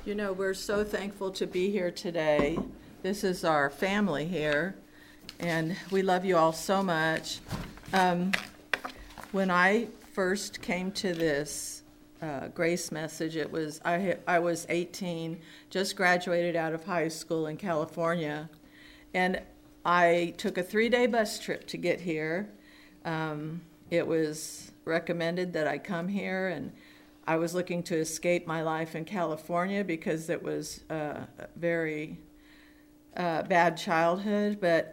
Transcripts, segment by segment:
You know, we're so thankful to be here today. This is our family here, and we love you all so much. When I first came to this grace message, I was 18, just graduated out of high school in California, and I took a 3-day bus trip to get here. It was recommended that I come here, and I was looking to escape my life in California because it was a very bad childhood. But,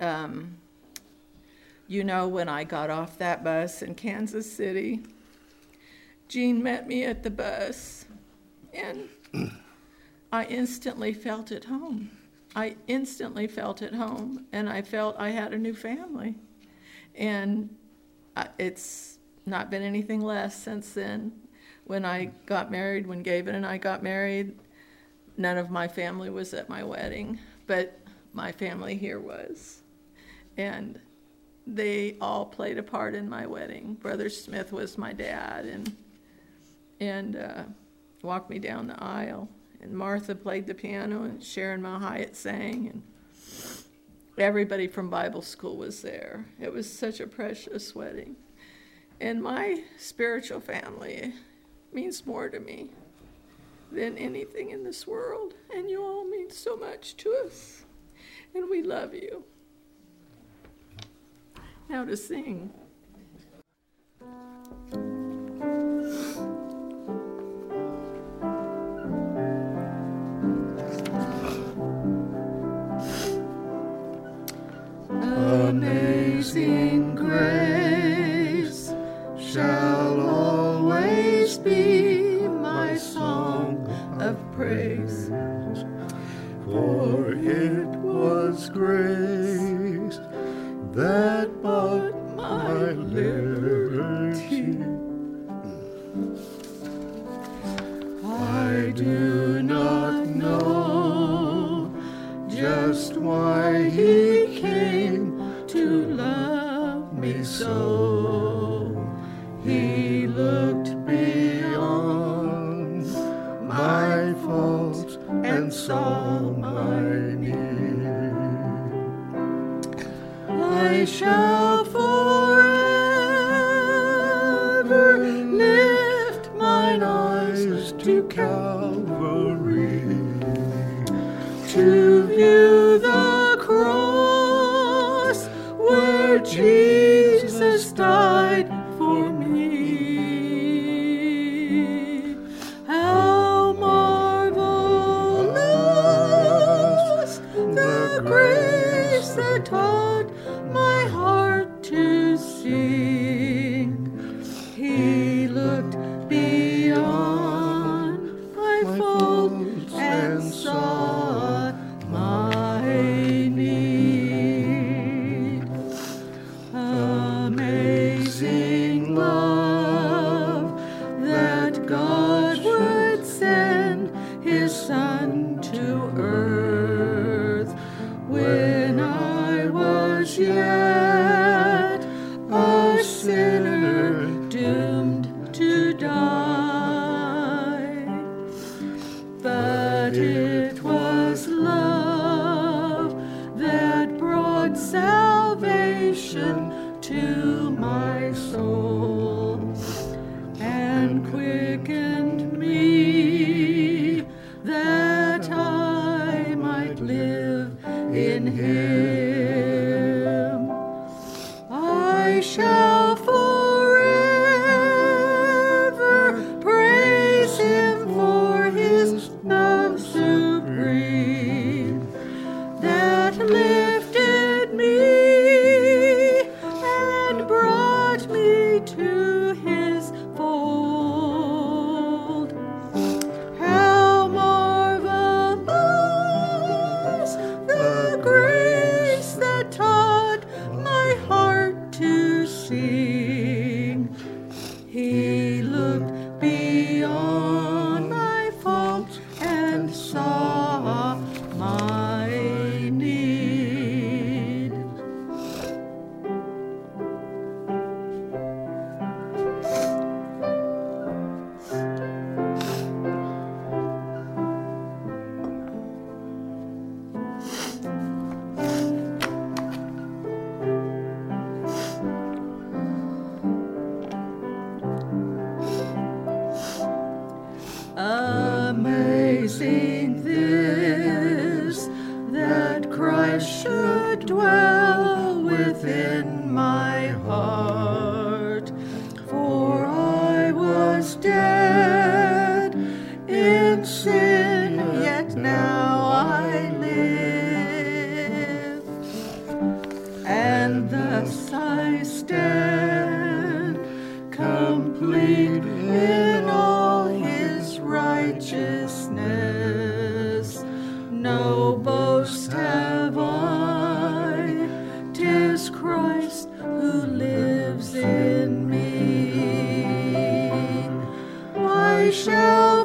you know, when I got off that bus in Kansas City, Jean met me at the bus, and I instantly felt at home. And I felt I had a new family. And it's not been anything less since then. When I got married, when Gavin and I got married, none of my family was at my wedding, but my family here was. And they all played a part in my wedding. Brother Smith was my dad and walked me down the aisle. And Martha played the piano, and Sharon Mahayat sang, and everybody from Bible school was there. It was such a precious wedding. And my spiritual family means more to me than anything in this world. And you all mean so much to us. And we love you. Now to sing. Amazing grace shall always be my song of praise, for it was grace that bought my liberty. I do not know just why he came to love me so. He looked beyond my faults and saw my need. I shall forever lift mine eyes to Calvary, to view the cross where Jesus died for me. How marvelous the grace that taught my heart to sing. He looked beyond my faults and saw my need. Amazing love that God would send his Son to earth when I was yet a sinner doomed to die. But it was love that brought salvation to my soul and quickened me that I might live in him. I shall forever praise him for his love supreme that lifted me and brought me to his fold. How marvelous the grace Amazing this, that Christ should dwell within my heart. For I was dead in sin, yet now I live. And thus I stand complete in all his righteousness. No boast have I, 'tis Christ who lives in me. I shall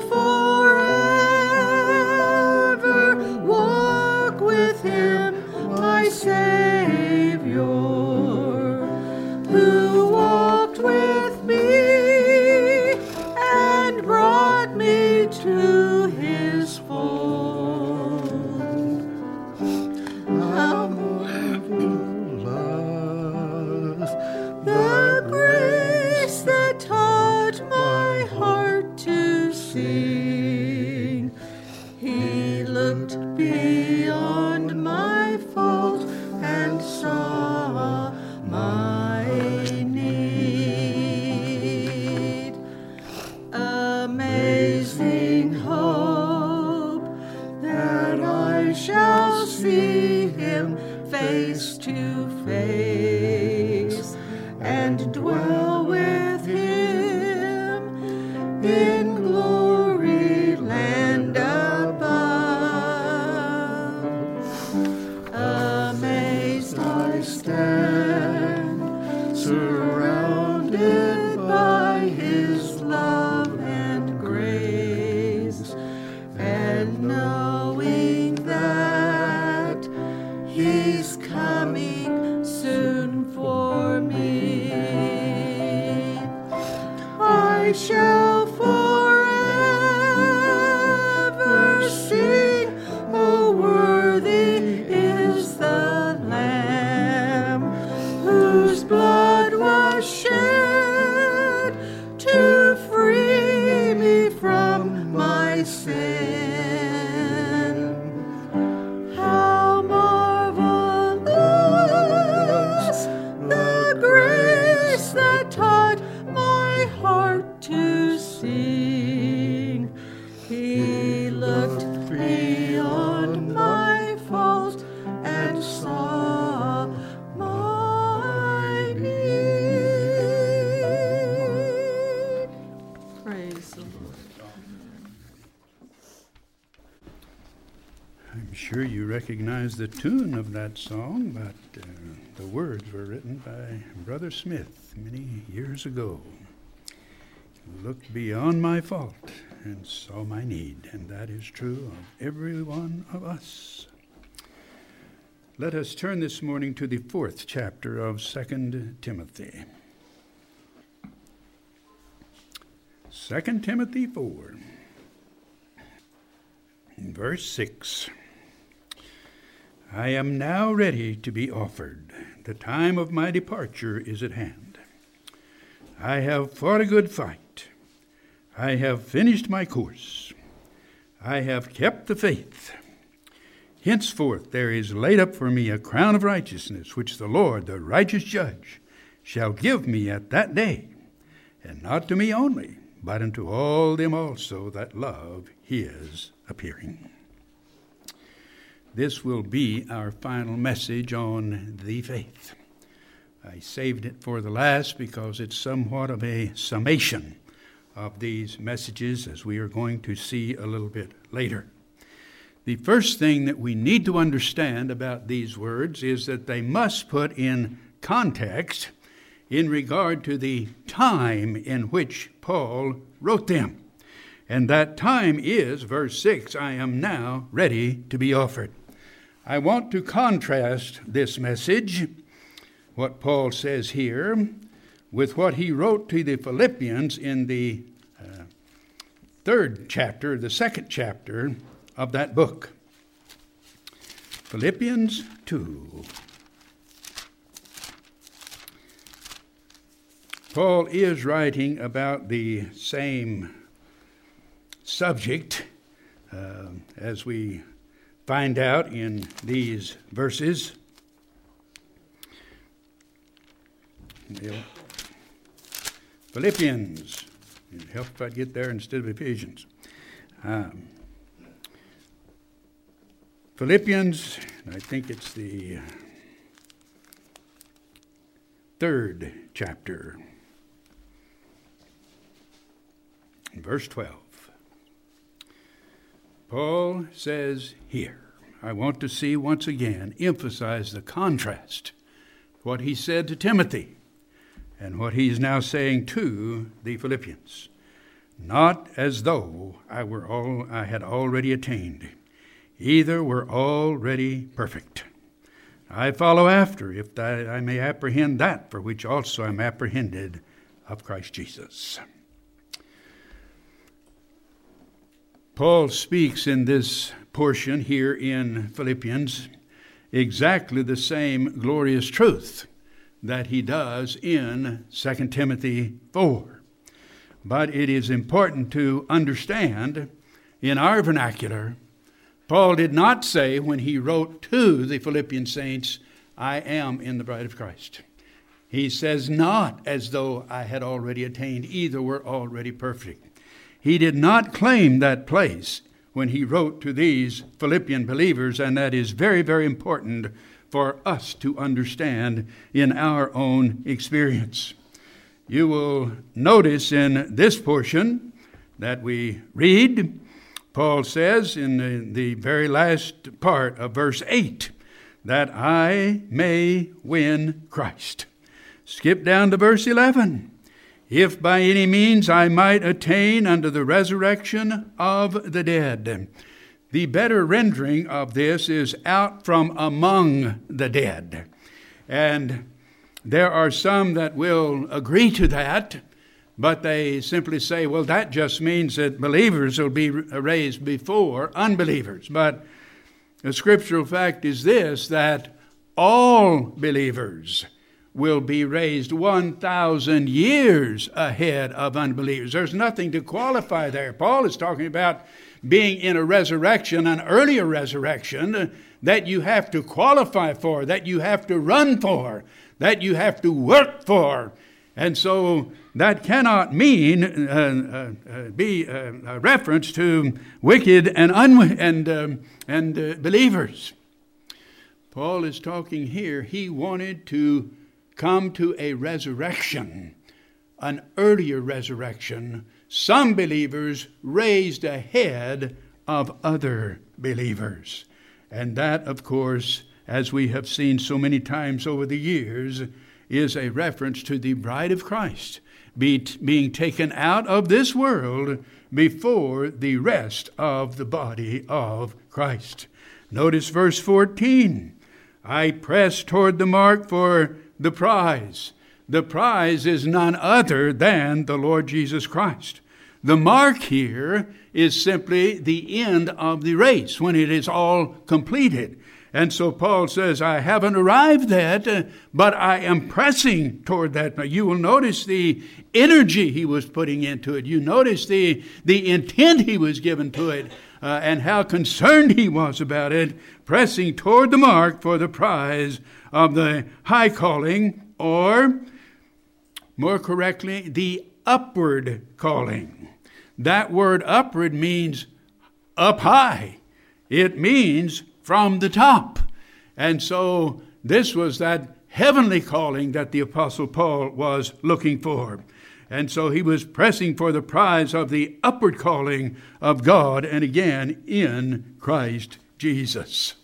forever walk with him, my Savior, who walked with me and brought me to his fold. How marvelous the grace that taught my heart to sing. He looked beyond my fault and saw my need. Amazing hope that I shall see him face to face and dwell with him in glory land above. Amazed I stand, surrounded by his love and grace, and knowing that he's coming soon for me. I shall forever sing, oh worthy is the Lamb whose blood was shed to free me from my sin. How marvelous the grace that taught my heart to sing. He looked beyond my fault and saw my need. Praise the Lord. I'm sure you recognize the tune of that song, but the words were written by Brother Smith many years ago. Looked beyond my fault and saw my need, and that is true of every one of us. Let us turn this morning to the 4th chapter of 2 Timothy. 2 Timothy 4, verse 6. I am now ready to be offered. The time of my departure is at hand. I have fought a good fight. I have finished my course. I have kept the faith. Henceforth there is laid up for me a crown of righteousness, which the Lord, the righteous judge, shall give me at that day, and not to me only, but unto all them also that love his appearing. This will be our final message on the faith. I saved it for the last because it's somewhat of a summation of these messages, as we are going to see a little bit later. The first thing that we need to understand about these words is that they must put in context in regard to the time in which Paul wrote them. And that time is, verse 6, I am now ready to be offered. I want to contrast this message, what Paul says here, with what he wrote to the Philippians in the 3rd chapter, the 2nd chapter of that book. Philippians 2. Paul is writing about the same subject as we find out in these verses. Philippians. It'd help if I get there instead of Ephesians. Philippians, I think it's the 3rd chapter, verse 12. Paul says here, I want to see once again, emphasize the contrast, what he said to Timothy and what he's now saying to the Philippians. Not as though I had already attained, either were already perfect. I follow after, if that I may apprehend that for which also I am apprehended of Christ Jesus. Paul speaks in this portion here in Philippians exactly the same glorious truth that he does in 2 Timothy 4. But it is important to understand, in our vernacular, Paul did not say when he wrote to the Philippian saints, I am in the bride of Christ. He says, not as though I had already attained, either were already perfect. He did not claim that place when he wrote to these Philippian believers, and that is very, very important for us to understand in our own experience. You will notice in this portion that we read, Paul says in the very last part of verse 8, that I may win Christ. Skip down to verse 11. If by any means I might attain unto the resurrection of the dead. The better rendering of this is out from among the dead. And there are some that will agree to that, but they simply say, well, that just means that believers will be raised before unbelievers. But the scriptural fact is this, that all believers will be raised 1,000 years ahead of unbelievers. There's nothing to qualify there. Paul is talking about being in a resurrection, an earlier resurrection, that you have to qualify for, that you have to run for, that you have to work for. And so that cannot mean be a reference to wicked and believers. Paul is talking here. He wanted to come to a resurrection, an earlier resurrection. Some believers raised ahead of other believers. And that, of course, as we have seen so many times over the years, is a reference to the bride of Christ being taken out of this world before the rest of the body of Christ. Notice verse 14. I press toward the mark for the prize. The prize is none other than the Lord Jesus Christ. The mark here is simply the end of the race, when it is all completed. And so Paul says, I haven't arrived yet, but I am pressing toward that. You will notice the energy he was putting into it. You notice the intent he was given to it, and how concerned he was about it, pressing toward the mark for the prize of the high calling, or more correctly, the upward calling. That word upward means up high. It means from the top. And so this was that heavenly calling that the Apostle Paul was looking for. And so he was pressing for the prize of the upward calling of God, and again in Christ Jesus.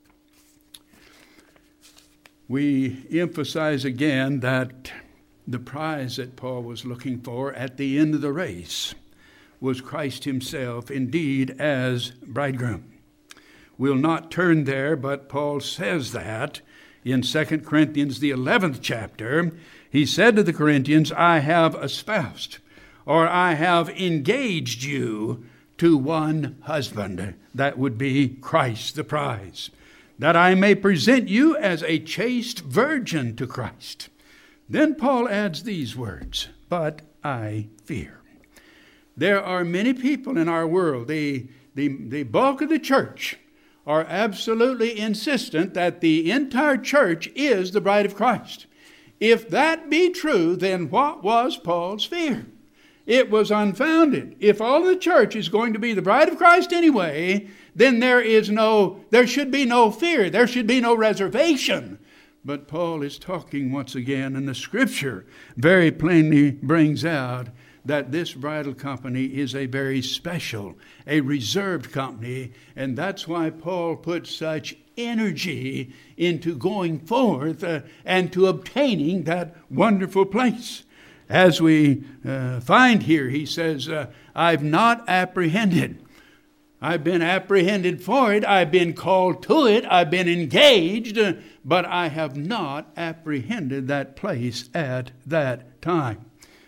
We emphasize again that the prize that Paul was looking for at the end of the race was Christ himself, indeed as bridegroom. We'll not turn there, but Paul says that in 2 Corinthians, the 11th chapter. He said to the Corinthians, I have espoused, or I have engaged you to one husband. That would be Christ, the prize, that I may present you as a chaste virgin to Christ. Then Paul adds these words, but I fear. There are many people in our world, they the bulk of the church are absolutely insistent that the entire church is the bride of Christ. If that be true, then what was Paul's fear? It was unfounded. If all the church is going to be the bride of Christ anyway, then there should be no fear. There should be no reservation. But Paul is talking once again, and the Scripture very plainly brings out that this bridal company is a very special, a reserved company, and that's why Paul put such energy into going forth and to obtaining that wonderful place. As we find here, he says, I've not apprehended. I've been apprehended for it. I've been called to it. I've been engaged, but I have not apprehended that place at that time.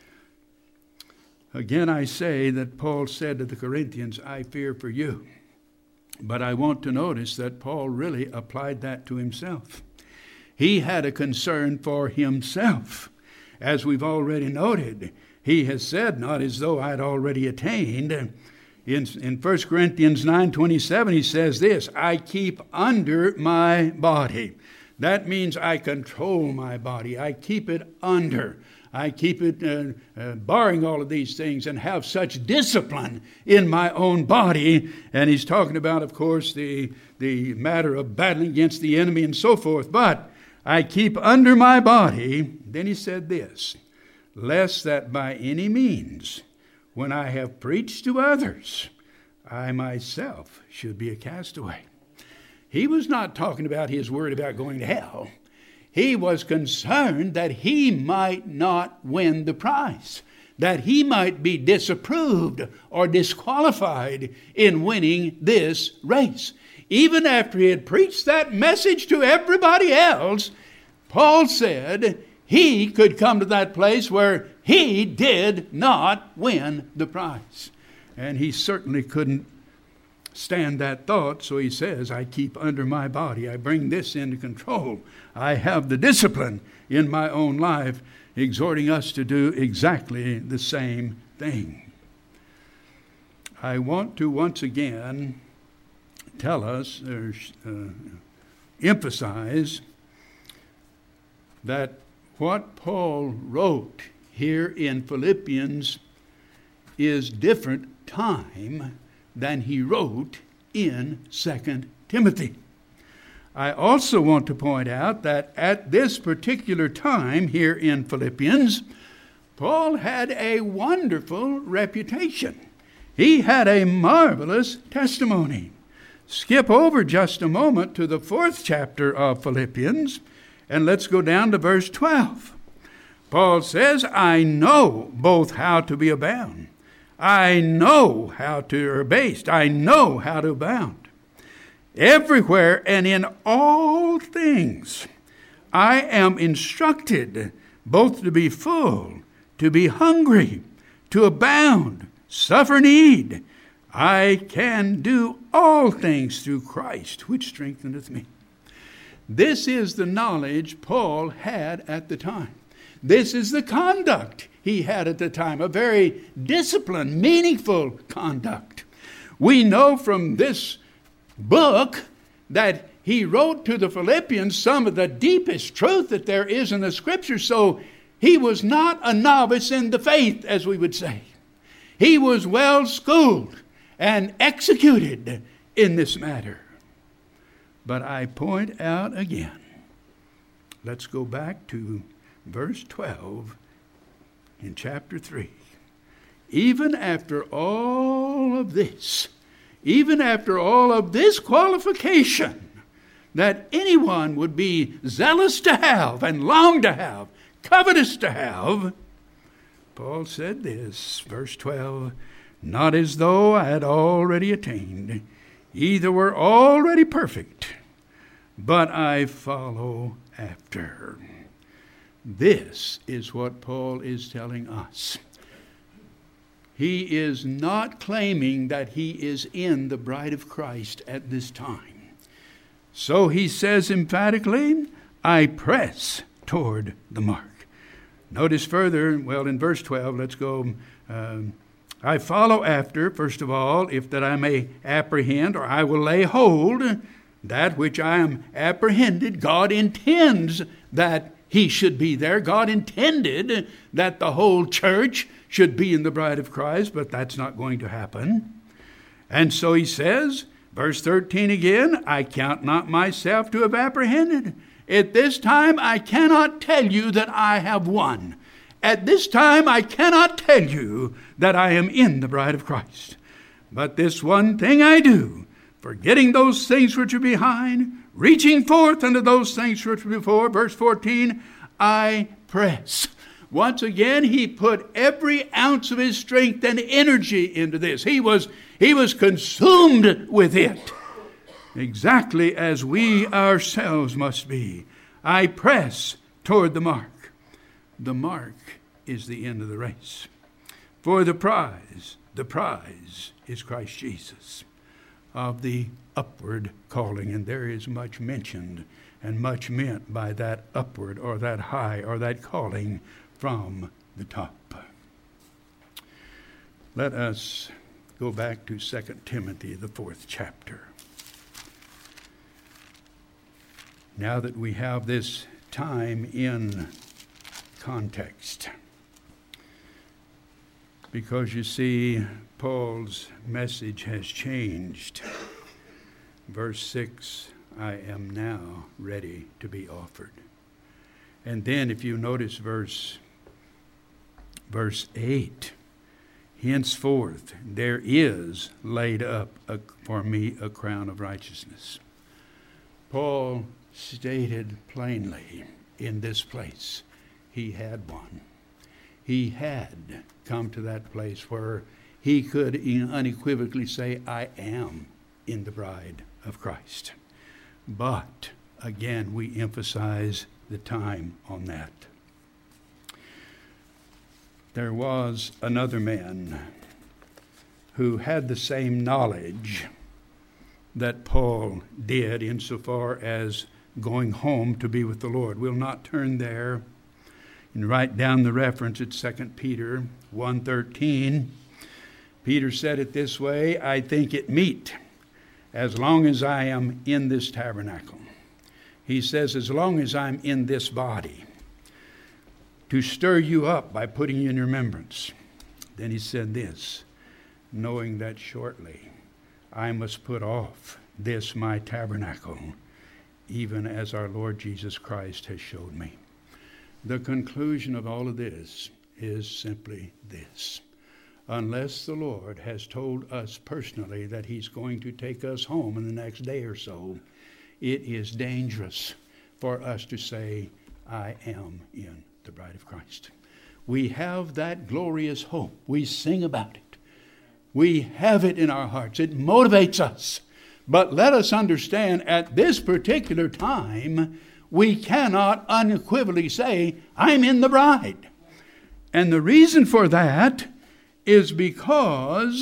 Again, I say that Paul said to the Corinthians, I fear for you. But I want to notice that Paul really applied that to himself. He had a concern for himself. As we've already noted, he has said, not as though I had already attained. In 1 Corinthians 9:27, he says this, I keep under my body. That means I control my body. I keep it under. I keep it barring all of these things and have such discipline in my own body. And he's talking about, of course, the matter of battling against the enemy and so forth. But I keep under my body. Then he said this, lest that by any means, when I have preached to others, I myself should be a castaway. He was not talking about his word about going to hell. He was concerned that he might not win the prize, that he might be disapproved or disqualified in winning this race. Even after he had preached that message to everybody else, Paul said he could come to that place where he did not win the prize. And he certainly couldn't stand that thought, so he says, I keep under my body. I bring this into control. I have the discipline in my own life, exhorting us to do exactly the same thing. I want to once again tell us, or emphasize, that what Paul wrote here in Philippians is different time than he wrote in 2 Timothy. I also want to point out that at this particular time here in Philippians, Paul had a wonderful reputation. He had a marvelous testimony. Skip over just a moment to the 4th chapter of Philippians, and let's go down to verse 12. Paul says, I know both how to be abound. I know how to abase. I know how to abound. Everywhere and in all things, I am instructed both to be full, to be hungry, to abound, suffer need. I can do all things through Christ, which strengtheneth me. This is the knowledge Paul had at the time. This is the conduct he had at the time, a very disciplined, meaningful conduct. We know from this book that he wrote to the Philippians some of the deepest truth that there is in the Scripture, so he was not a novice in the faith, as we would say. He was well schooled and executed in this matter. But I point out again, let's go back to verse 12 in chapter 3. Even after all of this, even after all of this qualification that anyone would be zealous to have and long to have, covetous to have, Paul said this, verse 12, not as though I had already attained, either were already perfect, but I follow after. This is what Paul is telling us. He is not claiming that he is in the bride of Christ at this time. So he says emphatically, I press toward the mark. Notice further, well, in verse 12, let's go I follow after, first of all, if that I may apprehend, or I will lay hold, that which I am apprehended. God intends that he should be there. God intended that the whole church should be in the bride of Christ, but that's not going to happen. And so he says, verse 13 again, I count not myself to have apprehended. At this time I cannot tell you that I have won. At this time I cannot tell you that I am in the bride of Christ. But this one thing I do, forgetting those things which are behind, reaching forth unto those things which are before. Verse 14, I press. Once again, he put every ounce of his strength and energy into this. He was consumed with it, exactly as we ourselves must be. I press toward the mark. The mark is the end of the race. For the prize is Christ Jesus, of the upward calling. And there is much mentioned and much meant by that upward or that high or that calling from the top. Let us go back to 2 Timothy, the 4th chapter. Now that we have this time in context, because you see, Paul's message has changed. Verse 6, I am now ready to be offered. And then if you notice verse 8, henceforth there is laid up for me a crown of righteousness. Paul stated plainly in this place, he had one. He had come to that place where he could unequivocally say, I am in the bride of Christ. But again, we emphasize the time on that. There was another man who had the same knowledge that Paul did insofar as going home to be with the Lord. We'll not turn there and write down the reference at 2 Peter 1:13. Peter said it this way, I think it meet, as long as I am in this tabernacle. He says, as long as I'm in this body, to stir you up by putting you in remembrance. Then he said this, knowing that shortly I must put off this my tabernacle, even as our Lord Jesus Christ has showed me. The conclusion of all of this is simply this. Unless the Lord has told us personally that he's going to take us home in the next day or so, it is dangerous for us to say, I am in the bride of Christ. We have that glorious hope. We sing about it. We have it in our hearts. It motivates us. But let us understand at this particular time, we cannot unequivocally say, I'm in the bride. And the reason for that is because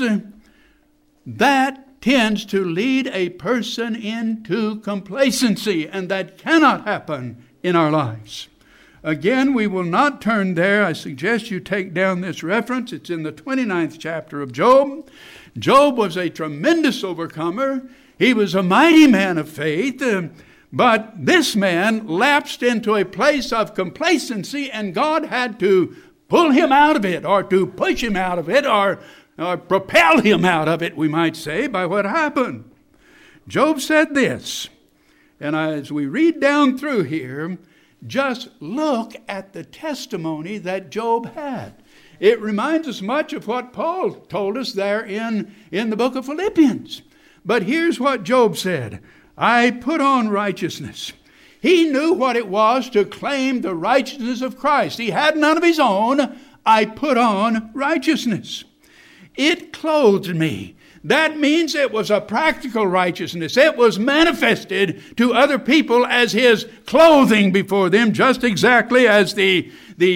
that tends to lead a person into complacency, and that cannot happen in our lives. Again, we will not turn there. I suggest you take down this reference. It's in the 29th chapter of Job. Job was a tremendous overcomer. He was a mighty man of faith. But this man lapsed into a place of complacency, and God had to pull him out of it, or to push him out of it, or propel him out of it, we might say, by what happened. Job said this, and as we read down through here, just look at the testimony that Job had. It reminds us much of what Paul told us there in the book of Philippians. But here's what Job said, I put on righteousness. He knew what it was to claim the righteousness of Christ. He had none of his own. I put on righteousness. It clothed me. That means it was a practical righteousness. It was manifested to other people as his clothing before them, just exactly as the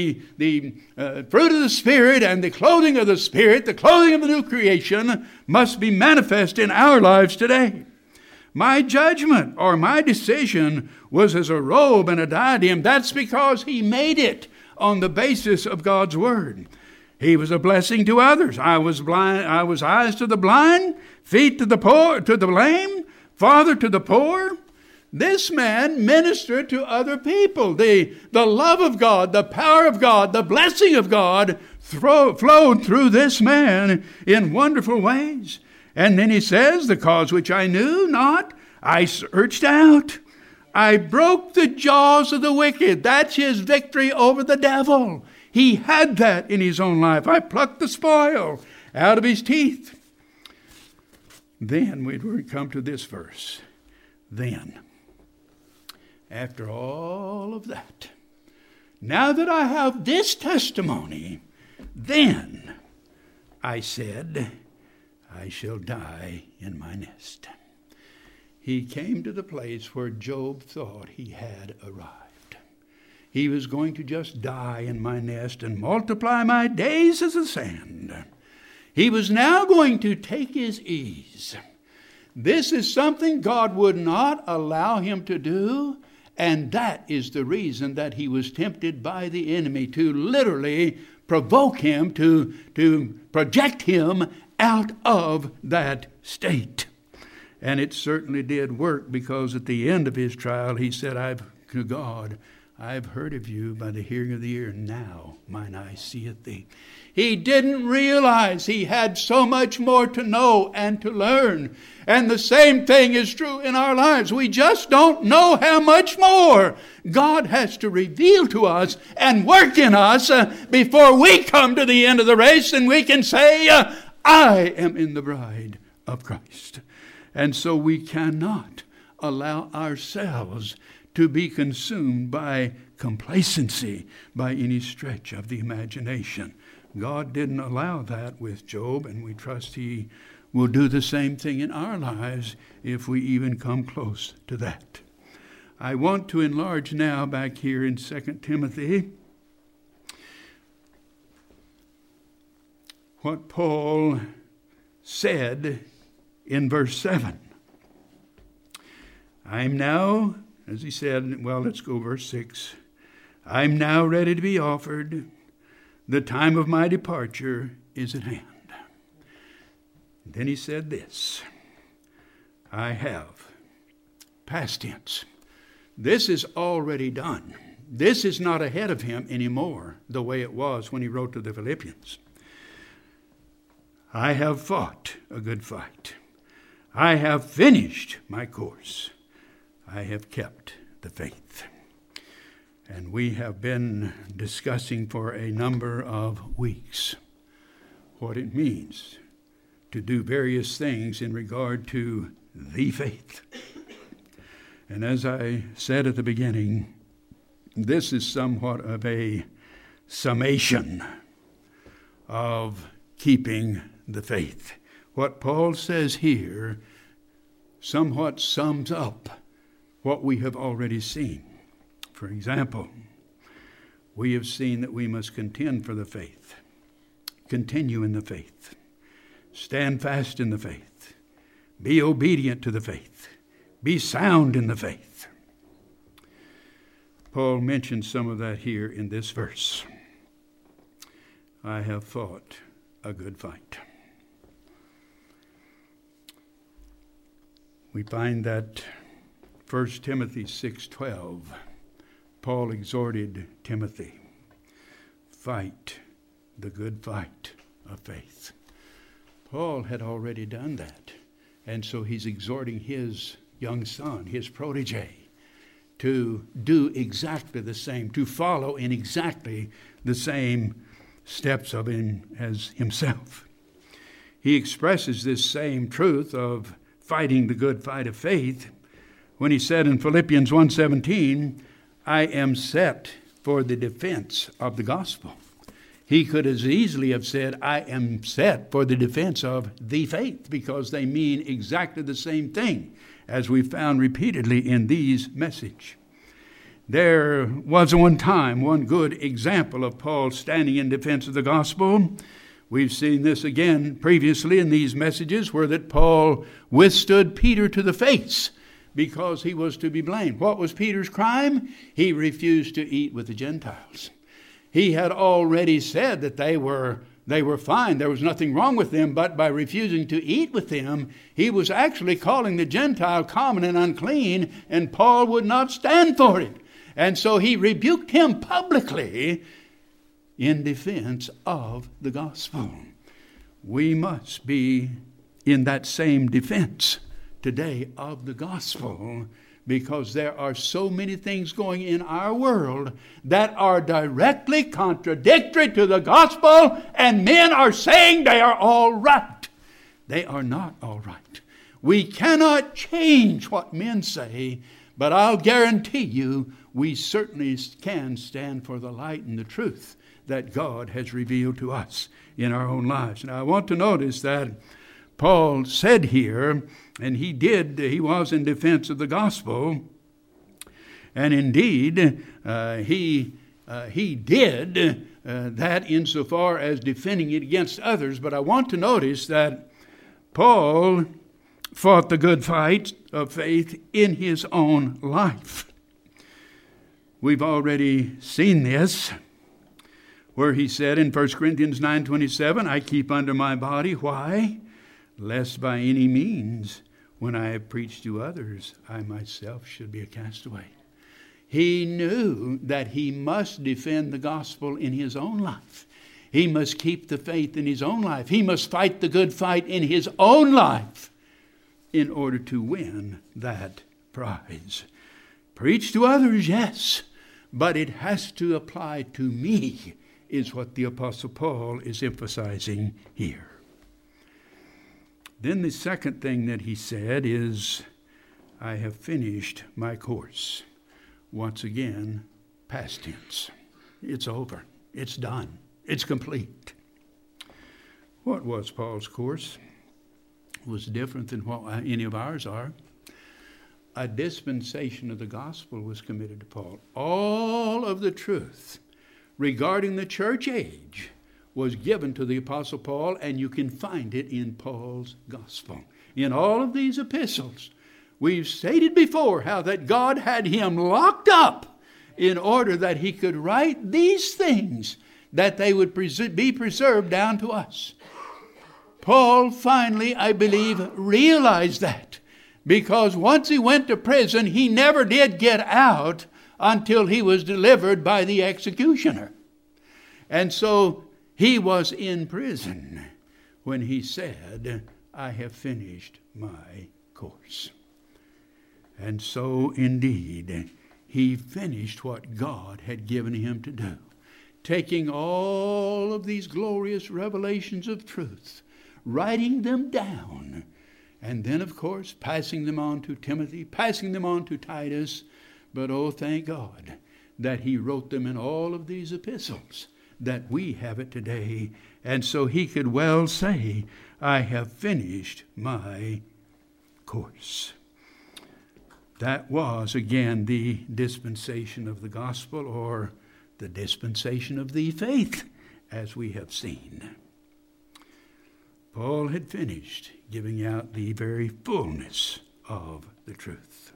fruit of the Spirit and the clothing of the Spirit, the clothing of the new creation, must be manifest in our lives today. My judgment or my decision was as a robe and a diadem. That's because he made it on the basis of God's Word. He was a blessing to others. I was eyes to the blind, feet to the poor, to the lame, father to the poor. This man ministered to other people. The love of God, the power of God, the blessing of God flowed through this man in wonderful ways. And then he says, the cause which I knew not, I searched out. I broke the jaws of the wicked. That's his victory over the devil. He had that in his own life. I plucked the spoil out of his teeth. Then we come to this verse. Then, after all of that, now that I have this testimony, then I said, I shall die in my nest. He came to the place where Job thought he had arrived. He was going to just die in my nest and multiply my days as the sand. He was now going to take his ease. This is something God would not allow him to do, and that is the reason that he was tempted by the enemy to literally provoke him, to project him out of that state. And it certainly did work, because at the end of his trial he said, to God, I've heard of you by the hearing of the ear, now mine eye seeth thee. He didn't realize he had so much more to know and to learn. And the same thing is true in our lives. We just don't know how much more God has to reveal to us and work in us before we come to the end of the race and we can say, I am in the bride of Christ. And so we cannot allow ourselves to be consumed by complacency by any stretch of the imagination. God didn't allow that with Job, and we trust he will do the same thing in our lives if we even come close to that. I want to enlarge now back here in 2 Timothy what Paul said in verse 7. I'm now, as he said, well, let's go verse 6. I'm now ready to be offered. The time of my departure is at hand. Then he said this, I have, past tense. This is already done. This is not ahead of him anymore, the way it was when he wrote to the Philippians. I have fought a good fight. I have finished my course. I have kept the faith. And we have been discussing for a number of weeks what it means to do various things in regard to the faith. And as I said at the beginning, this is somewhat of a summation of keeping the faith. What Paul says here somewhat sums up what we have already seen. For example, we have seen that we must contend for the faith, continue in the faith, stand fast in the faith, be obedient to the faith, be sound in the faith. Paul mentions some of that here in this verse. I have fought a good fight. We find that 1 Timothy 6:12, Paul exhorted Timothy, fight the good fight of faith. Paul had already done that, and so he's exhorting his young son, his protege, to do exactly the same, to follow in exactly the same steps of him as himself. He expresses this same truth of fighting the good fight of faith when he said in Philippians 1:17, I am set for the defense of the gospel. He could as easily have said, I am set for the defense of the faith, because they mean exactly the same thing, as we found repeatedly in these messages. There was one time, one good example of Paul standing in defense of the gospel. We've seen this again previously in these messages, where that Paul withstood Peter to the face because he was to be blamed. What was Peter's crime? He refused to eat with the Gentiles. He had already said that they were They were fine. There was nothing wrong with them. But by refusing to eat with them, he was actually calling the Gentile common and unclean, and Paul would not stand for it. And so he rebuked him publicly in defense of the gospel. We must be in that same defense today of the gospel, because there are so many things going in our world that are directly contradictory to the gospel, and men are saying they are all right. They are not all right. We cannot change what men say, but I'll guarantee you we certainly can stand for the light and the truth that God has revealed to us in our own lives. Now I want to notice that Paul said here, and he was in defense of the gospel, and indeed he did that insofar as defending it against others. But I want to notice that Paul fought the good fight of faith in his own life. We've already seen this, where he said in 1 Corinthians 9:27, I keep under my body. Why? Lest by any means, when I have preached to others, I myself should be a castaway. He knew that he must defend the gospel in his own life. He must keep the faith in his own life. He must fight the good fight in his own life in order to win that prize. Preach to others, yes, but it has to apply to me, is what the Apostle Paul is emphasizing here. Then the second thing that he said is, I have finished my course. Once again, past tense. It's over. It's done. It's complete. What was Paul's course? It was different than what any of ours are. A dispensation of the gospel was committed to Paul. All of the truth regarding the church age was given to the Apostle Paul, and you can find it in Paul's gospel. In all of these epistles, we've stated before how that God had him locked up in order that he could write these things, that they would be preserved down to us. Paul finally, I believe, realized that, because once he went to prison, he never did get out until he was delivered by the executioner. And so he was in prison when he said, I have finished my course. And so indeed, he finished what God had given him to do, taking all of these glorious revelations of truth, writing them down, and then, of course, passing them on to Timothy, passing them on to Titus. But oh, thank God that he wrote them in all of these epistles, that we have it today. And so he could well say, I have finished my course. That was, again, the dispensation of the gospel, or the dispensation of the faith, as we have seen. Paul had finished giving out the very fullness of the truth.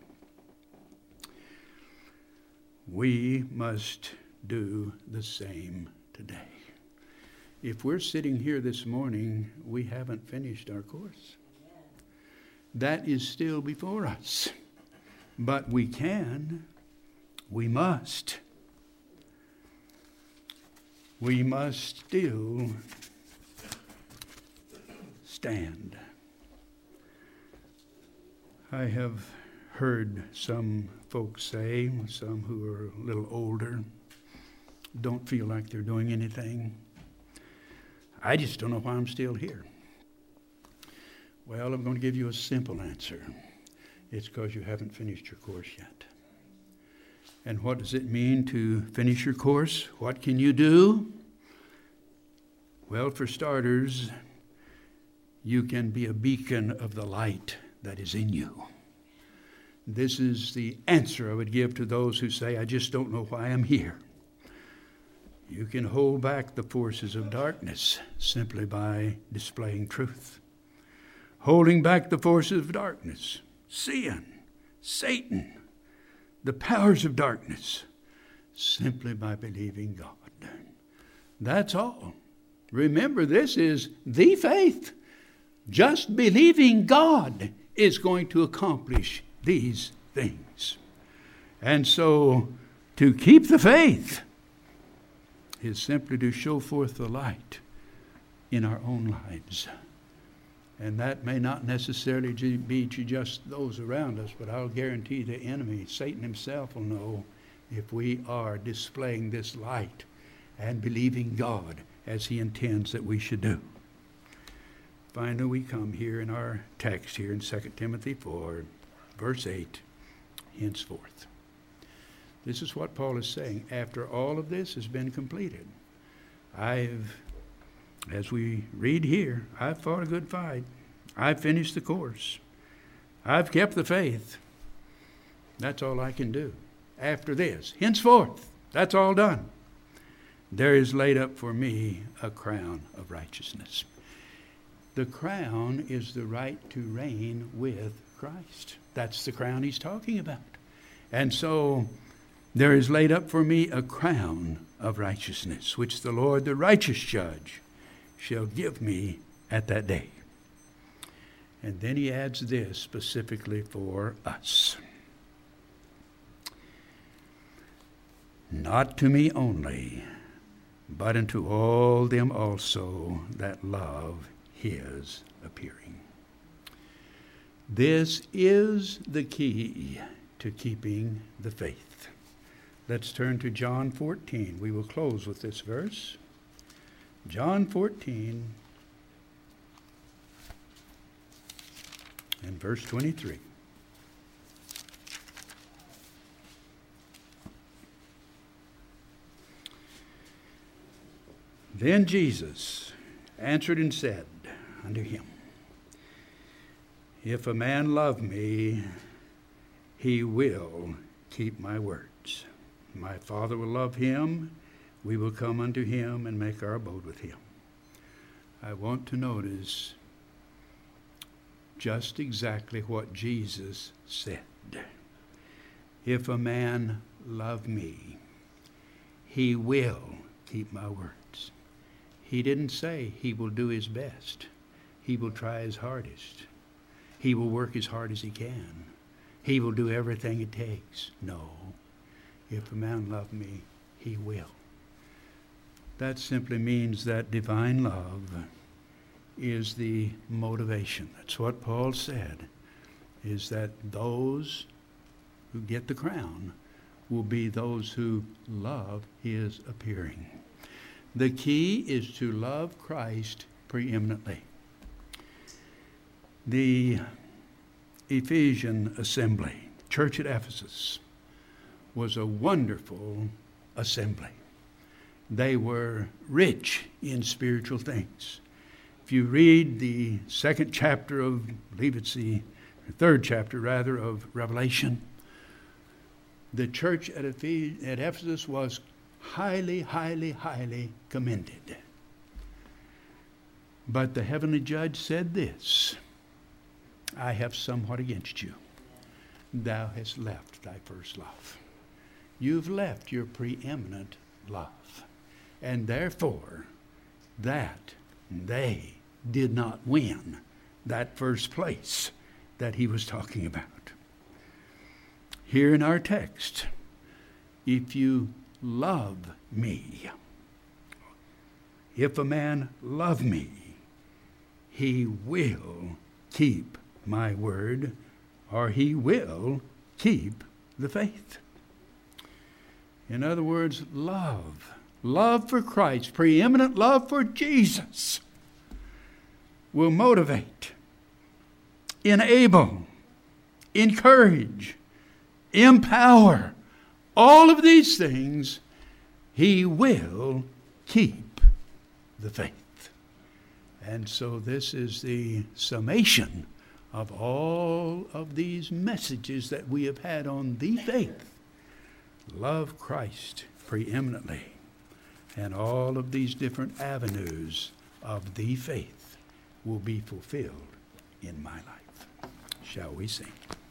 We must do the same today. If we're sitting here this morning, we haven't finished our course. That is still before us. But we must still stand. I have heard some folks say, some who are a little older, don't feel like they're doing anything. I just don't know why I'm still here. Well, I'm going to give you a simple answer. It's because you haven't finished your course yet. And what does it mean to finish your course? What can you do? Well, for starters, you can be a beacon of the light that is in you. This is the answer I would give to those who say, I just don't know why I'm here. You can hold back the forces of darkness simply by displaying truth. Holding back the forces of darkness, sin, Satan, the powers of darkness, simply by believing God. That's all. Remember, this is the faith. Just believing God is going to accomplish these things. And so, to keep the faith is simply to show forth the light in our own lives. And that may not necessarily be to just those around us, but I'll guarantee the enemy, Satan himself, will know if we are displaying this light and believing God as he intends that we should do. Finally, we come here in our text here in 2 Timothy 4, verse 8, henceforth. This is what Paul is saying. After all of this has been completed, as we read here, I've fought a good fight. I've finished the course. I've kept the faith. That's all I can do. After this, henceforth, that's all done. There is laid up for me a crown of righteousness. The crown is the right to reign with Christ. That's the crown he's talking about. And so there is laid up for me a crown of righteousness, which the Lord, the righteous judge, shall give me at that day. And then he adds this specifically for us. Not to me only, but unto all them also that love his appearing. This is the key to keeping the faith. Let's turn to John 14. We will close with this verse. John 14 and verse 23. Then Jesus answered and said unto him, If a man love me, he will keep my words. My Father will love him. We will come unto him and make our abode with him. I want to notice just exactly what Jesus said. If a man love me, he will keep my words. He didn't say he will do his best. He will try his hardest. He will work as hard as he can. He will do everything it takes. No. If a man love me, he will. That simply means that divine love is the motivation. That's what Paul said, is that those who get the crown will be those who love his appearing. The key is to love Christ preeminently. The Ephesian assembly, church at Ephesus, was a wonderful assembly. They were rich in spiritual things. If you read the second chapter of, I believe it's the third chapter rather, of Revelation, the church at Ephesus was highly, highly, highly commended. But the heavenly judge said this, I have somewhat against you. Thou hast left thy first love. You've left your preeminent love. And therefore, that they did not win that first place that he was talking about. Here in our text, if you love me, if a man love me, he will keep my word, or he will keep the faith. In other words, love for Christ, preeminent love for Jesus, will motivate, enable, encourage, empower. All of these things, he will keep the faith. And so this is the summation of all of these messages that we have had on the faith. Love Christ preeminently. And all of these different avenues of the faith will be fulfilled in my life. Shall we sing?